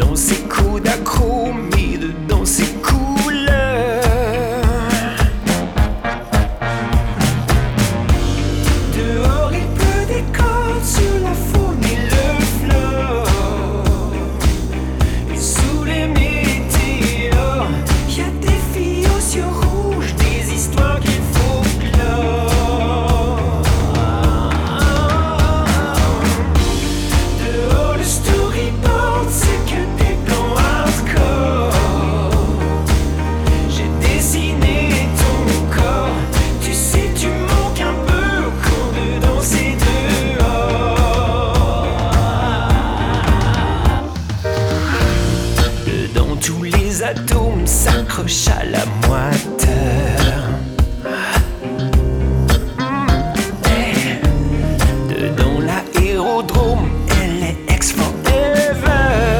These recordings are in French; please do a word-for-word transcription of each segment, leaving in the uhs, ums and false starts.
Dedans ses coups d'acromie, dedans ses couleurs. Dehors il pleut des cordes sur la faune et le flore. Et sous les météores, y a des filles aux yeux rouges, des histoires qu'il faut clore. Dehors le storyboard, c'est que des plans hardcore. J'ai dessiné ton corps, tu sais tu manques un peu quand dedans c'est dehors. Dedans tous les atomes s'accrochent à la moiteur. Hey. Dedans l'aérodrome, elle est ex forever.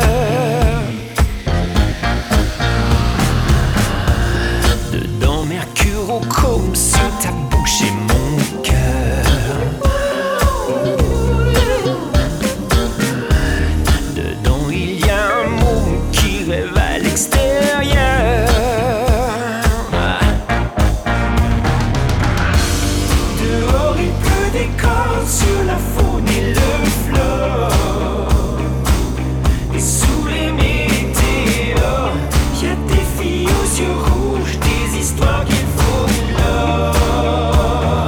Dedans mercurochrome sur ta bouche et mon cœur. Dedans il y a un môme qui rêve à l'extérieur. Dehors il pleut des cordes sur la faune et le flore. Et sous les météores, y a des filles aux yeux rouges, des histoires qu'il faut clore.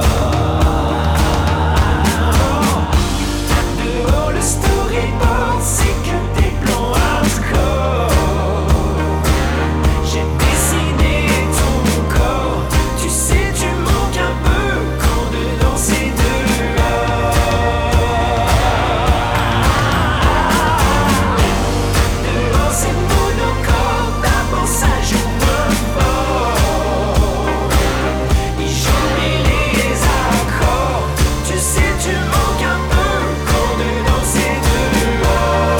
Dehors le storyboard, c'est que des plans hardcore. J'ai dessiné ton corps, tu sais tu manques un peu quand dedans c'est dehors. Dehors c'est monocorde, d'abord ça joue moins fort. Ils jouent les accords, tu sais tu manques un peu quand dedans c'est dehors.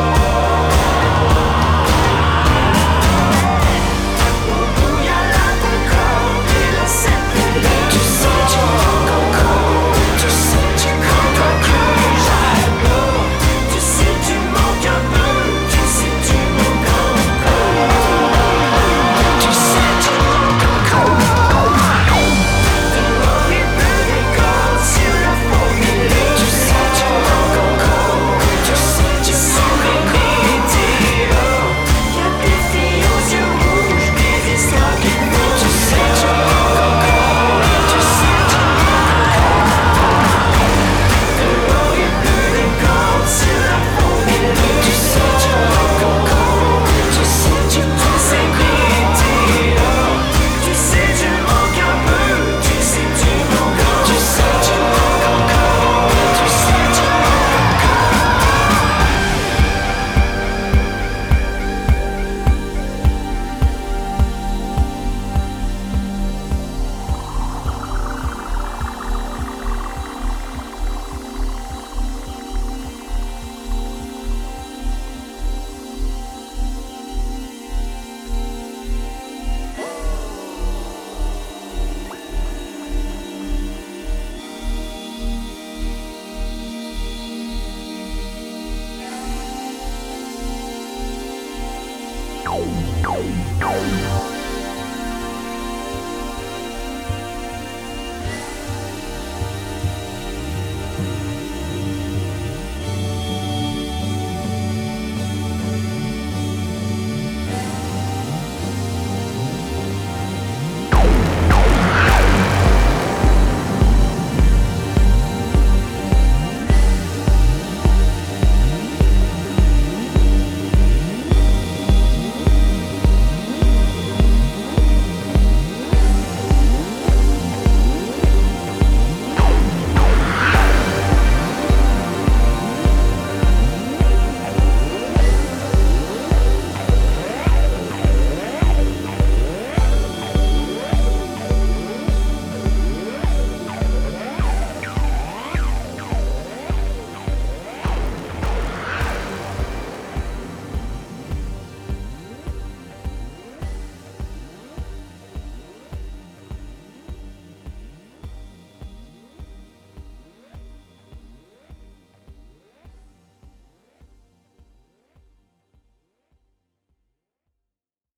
Au bout y'a la concorde et la scène de l'air. Tu sais tu manques encore, tu sais tu manques toi que j'adore. Tu sais tu manques un peu, tu sais tu manques encore. Tu sais tu manques encore. Dehors il pleut des cordes sur la faune et le flore. Tu sais tu manques encore, tu sais tu manques les météores. Y a des filles aux yeux rouges, des histoires qui font. Tu sais tu manques encore, tu sais tu manques encore. Dehors il pleut des cordes sur la faune et le flore. Tu sais tu manques encore, tu sais tu manques ces météores. Tu sais tu manques un peu, tu sais tu manques encore. Tu sais tu manques encore, tu sais tu manques encore.